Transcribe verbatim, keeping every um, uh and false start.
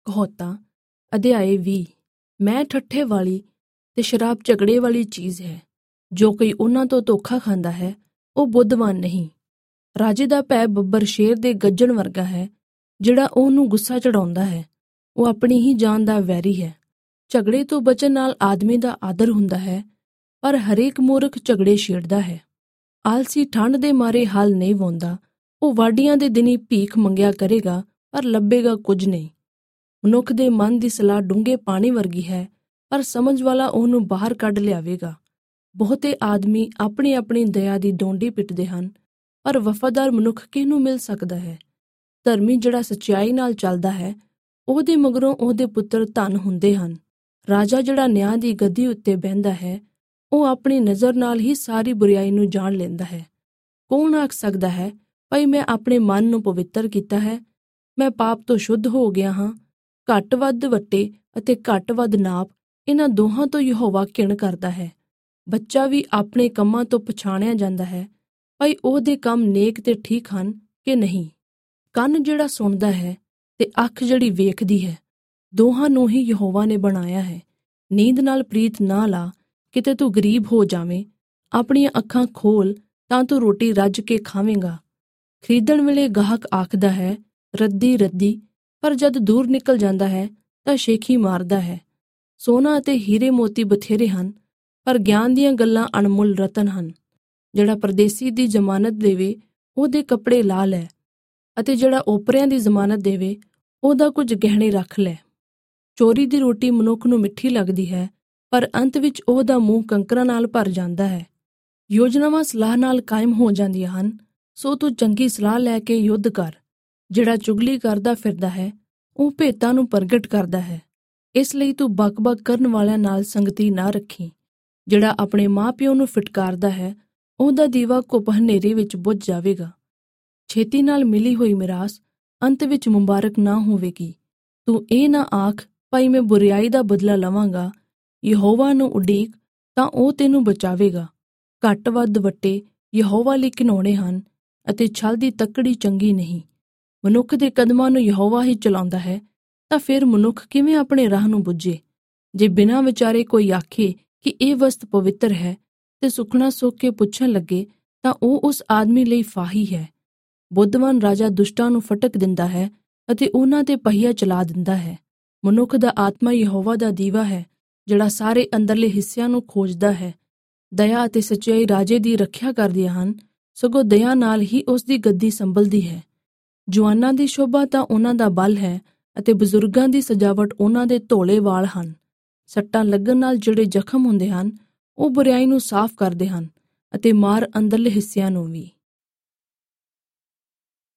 ਕਹਾਵਤਾਂ ਅਧਿਆਇ ਵੀਹ। ਮੈਂ ਠੱਠੇ ਵਾਲੀ ਤੇ ਸ਼ਰਾਬ ਝਗੜੇ ਵਾਲੀ ਚੀਜ਼ ਹੈ। ਜੋ ਕੋਈ ਉਹਨਾਂ ਤੋਂ ਧੋਖਾ ਖਾਂਦਾ ਹੈ ਉਹ ਬੁੱਧਵਾਨ ਨਹੀਂ। ਰਾਜੇ ਦਾ ਭੈ ਬੱਬਰ ਸ਼ੇਰ ਦੇ ਗੱਜਣ ਵਰਗਾ ਹੈ। ਜਿਹੜਾ ਉਹਨੂੰ ਗੁੱਸਾ ਚੜਾਉਂਦਾ ਹੈ ਉਹ ਆਪਣੀ ਹੀ ਜਾਨ ਦਾ ਵੈਰੀ ਹੈ। ਝਗੜੇ ਤੋਂ ਬਚਣ ਨਾਲ ਆਦਮੀ ਦਾ ਆਦਰ ਹੁੰਦਾ ਹੈ, ਪਰ ਹਰੇਕ ਮੂਰਖ ਝਗੜੇ ਛੇੜਦਾ ਹੈ। ਆਲਸੀ ਠੰਡ ਦੇ ਮਾਰੇ ਹਲ ਨਹੀਂ ਵਾਹੁੰਦਾ। ਉਹ ਵਾਢੀਆਂ ਦੇ ਦਿਨੀਂ ਭੀਖ ਮੰਗਿਆ ਕਰੇਗਾ, ਪਰ ਲੱਭੇਗਾ ਕੁਝ ਨਹੀਂ। ਮਨੁੱਖ ਦੇ ਮਨ ਦੀ ਸਲਾਹ ਡੂੰਘੇ ਪਾਣੀ ਵਰਗੀ ਹੈ, ਪਰ ਸਮਝ ਵਾਲਾ ਉਹਨੂੰ ਬਾਹਰ ਕੱਢ ਲਿਆਵੇਗਾ। ਬਹੁਤੇ ਆਦਮੀ ਆਪਣੀ ਆਪਣੀ ਦਇਆ ਦੀ ਡੋਂਡੀ ਪਿੱਟਦੇ ਹਨ, ਪਰ ਵਫ਼ਾਦਾਰ ਮਨੁੱਖ ਕਿਹਨੂੰ ਮਿਲ ਸਕਦਾ ਹੈ? ਧਰਮੀ ਜਿਹੜਾ ਸੱਚਾਈ ਨਾਲ ਚੱਲਦਾ ਹੈ, ਉਹਦੇ ਮਗਰੋਂ ਉਹਦੇ ਪੁੱਤਰ ਧਨ ਹੁੰਦੇ ਹਨ। ਰਾਜਾ ਜਿਹੜਾ ਨਿਆਂ ਦੀ ਗੱਦੀ ਉੱਤੇ ਬਹਿੰਦਾ ਹੈ, ਉਹ ਆਪਣੀ ਨਜ਼ਰ ਨਾਲ ਹੀ ਸਾਰੀ ਬੁਰਾਈ ਨੂੰ ਜਾਣ ਲੈਂਦਾ ਹੈ। ਕੌਣ ਆਖ ਸਕਦਾ ਹੈ, ਭਾਈ ਮੈਂ ਆਪਣੇ ਮਨ ਨੂੰ ਪਵਿੱਤਰ ਕੀਤਾ ਹੈ, ਮੈਂ ਪਾਪ ਤੋਂ ਸ਼ੁੱਧ ਹੋ ਗਿਆ ਹਾਂ? ਘੱਟ ਵੱਧ ਵੱਟੇ ਅਤੇ ਘੱਟ ਵੱਧ ਨਾਪ, ਇਹਨਾਂ ਦੋਹਾਂ ਤੋਂ ਯਹੋਵਾ ਘਿਣ ਕਰਦਾ ਹੈ। ਬੱਚਾ ਵੀ ਆਪਣੇ ਕੰਮਾਂ ਤੋਂ ਪਛਾਣਿਆ ਜਾਂਦਾ ਹੈ, ਭਾਈ ਉਹਦੇ ਕੰਮ ਨੇਕ ਤੇ ਠੀਕ ਹਨ ਕਿ ਨਹੀਂ। ਕੰਨ ਜਿਹੜਾ ਸੁਣਦਾ ਹੈ ਤੇ ਅੱਖ ਜਿਹੜੀ ਵੇਖਦੀ ਹੈ, ਦੋਹਾਂ ਨੂੰ ਹੀ ਯਹੋਵਾ ਨੇ ਬਣਾਇਆ ਹੈ। ਨੀਂਦ ਨਾਲ ਪ੍ਰੀਤ ਨਾ ਲਾ, ਕਿਤੇ ਤੂੰ ਗਰੀਬ ਹੋ ਜਾਵੇਂ। ਆਪਣੀਆਂ ਅੱਖਾਂ ਖੋਲ ਤਾਂ ਤੂੰ ਰੋਟੀ ਰੱਜ ਕੇ ਖਾਵੇਂਗਾ। ਖਰੀਦਣ ਵੇਲੇ ਗਾਹਕ ਆਖਦਾ ਹੈ, ਰੱਦੀ ਰੱਦੀ, ਪਰ ਜਦ ਦੂਰ ਨਿਕਲ ਜਾਂਦਾ ਹੈ ਤਾਂ ਸ਼ੇਖੀ ਮਾਰਦਾ ਹੈ। ਸੋਨਾ ਅਤੇ ਹੀਰੇ ਮੋਤੀ ਬਥੇਰੇ ਹਨ, ਪਰ ਗਿਆਨ ਦੀਆਂ ਗੱਲਾਂ ਅਣਮੁੱਲ ਰਤਨ ਹਨ। ਜਿਹੜਾ ਪਰਦੇਸੀ ਦੀ ਜ਼ਮਾਨਤ ਦੇਵੇ ਉਹਦੇ ਕੱਪੜੇ ਲਾ ਲੈ, ਅਤੇ ਜਿਹੜਾ ਓਪਰਿਆਂ ਦੀ ਜ਼ਮਾਨਤ ਦੇਵੇ ਉਹਦਾ ਕੁਝ ਗਹਿਣੇ ਰੱਖ ਲੈ। ਚੋਰੀ ਦੀ ਰੋਟੀ ਮਨੁੱਖ ਨੂੰ ਮਿੱਠੀ ਲੱਗਦੀ ਹੈ, ਪਰ ਅੰਤ ਵਿੱਚ ਉਹਦਾ ਮੂੰਹ ਕੰਕਰਾਂ ਨਾਲ ਭਰ ਜਾਂਦਾ ਹੈ। ਯੋਜਨਾਵਾਂ ਸਲਾਹ ਨਾਲ ਕਾਇਮ ਹੋ ਜਾਂਦੀਆਂ ਹਨ, ਸੋ ਤੂੰ ਚੰਗੀ ਸਲਾਹ ਲੈ ਕੇ ਯੁੱਧ ਕਰ। ਜਿਹੜਾ ਚੁਗਲੀ ਕਰਦਾ ਫਿਰਦਾ ਹੈ ਉਹ ਭੇਤਾਂ ਨੂੰ ਪ੍ਰਗਟ ਕਰਦਾ ਹੈ, ਇਸ ਲਈ ਤੂੰ ਬਕ-ਬਕ ਕਰਨ ਵਾਲਿਆਂ ਨਾਲ ਸੰਗਤੀ ਨਾ ਰੱਖੀ। ਜਿਹੜਾ ਆਪਣੇ ਮਾਂ ਪਿਓ ਨੂੰ ਫਿਟਕਾਰਦਾ ਹੈ ਉਹਦਾ ਦੀਵਾ ਘੁੱਪ ਹਨੇਰੇ ਵਿੱਚ ਬੁੱਝ ਜਾਵੇਗਾ। ਛੇਤੀ ਨਾਲ ਮਿਲੀ ਹੋਈ ਮਿਰਾਸ ਅੰਤ ਵਿੱਚ ਮੁਬਾਰਕ ਨਾ ਹੋਵੇਗੀ। ਤੂੰ ਇਹ ਨਾ ਆਖ, ਭਾਈ ਮੈਂ ਬੁਰਿਆਈ ਦਾ ਬਦਲਾ ਲਵਾਂਗਾ। ਯਹੋਵਾ ਨੂੰ ਉਡੀਕ ਤਾਂ ਉਹ ਤੈਨੂੰ ਬਚਾਵੇਗਾ। ਘੱਟ ਵੱਧ ਵੱਟੇ ਯਹੋਵਾ ਲਈ ਘਿਨਾਉਣੇ ਹਨ, ਅਤੇ ਛਲ ਦੀ ਤੱਕੜੀ ਚੰਗੀ ਨਹੀਂ। ਮਨੁੱਖ ਦੇ ਕਦਮਾਂ ਨੂੰ ਯਹੋਵਾ ਹੀ ਚਲਾਉਂਦਾ ਹੈ, ਤਾਂ ਫਿਰ ਮਨੁੱਖ ਕਿਵੇਂ ਆਪਣੇ ਰਾਹ ਨੂੰ ਬੁੱਝੇ? ਜੇ ਬਿਨਾਂ ਵਿਚਾਰੇ ਕੋਈ ਆਖੇ ਕਿ ਇਹ ਵਸਤ ਪਵਿੱਤਰ ਹੈ, ਤੇ ਸੁਖਣਾ ਸੁੱਖ ਕੇ ਪੁੱਛਣ ਲੱਗੇ, ਤਾਂ ਉਹ ਉਸ ਆਦਮੀ ਲਈ ਫਾਹੀ ਹੈ। ਬੁੱਧਵਾਨ ਰਾਜਾ ਦੁਸ਼ਟਾਂ ਨੂੰ ਫਟਕ ਦਿੰਦਾ ਹੈ ਅਤੇ ਉਹਨਾਂ ਤੇ ਪਹੀਆ ਚਲਾ ਦਿੰਦਾ ਹੈ। ਮਨੁੱਖ ਦਾ ਆਤਮਾ ਯਹੋਵਾ ਦਾ ਦੀਵਾ ਹੈ, ਜਿਹੜਾ ਸਾਰੇ ਅੰਦਰਲੇ ਹਿੱਸਿਆਂ ਨੂੰ ਖੋਜਦਾ ਹੈ। ਦਇਆ ਅਤੇ ਸੱਚਾਈ ਰਾਜੇ ਦੀ ਰੱਖਿਆ ਕਰਦੀਆਂ ਹਨ, ਸਗੋਂ ਦਇਆ ਨਾਲ ਹੀ ਉਸ ਦੀ ਗੱਦੀ ਸੰਭਲਦੀ ਹੈ। ਜਵਾਨਾਂ ਦੀ ਸ਼ੋਭਾ ਤਾਂ ਉਹਨਾਂ ਦਾ ਬਲ ਹੈ, ਅਤੇ ਬਜ਼ੁਰਗਾਂ ਦੀ ਸਜਾਵਟ ਉਹਨਾਂ ਦੇ ਧੌਲੇ ਵਾਲ ਹਨ। ਸੱਟਾਂ ਲੱਗਣ ਨਾਲ ਜਿਹੜੇ ਜ਼ਖਮ ਹੁੰਦੇ ਹਨ ਉਹ ਬੁਰਾਈ ਨੂੰ ਸਾਫ਼ ਕਰਦੇ ਹਨ, ਅਤੇ ਮਾਰ ਅੰਦਰਲੇ ਹਿੱਸਿਆਂ ਨੂੰ ਵੀ।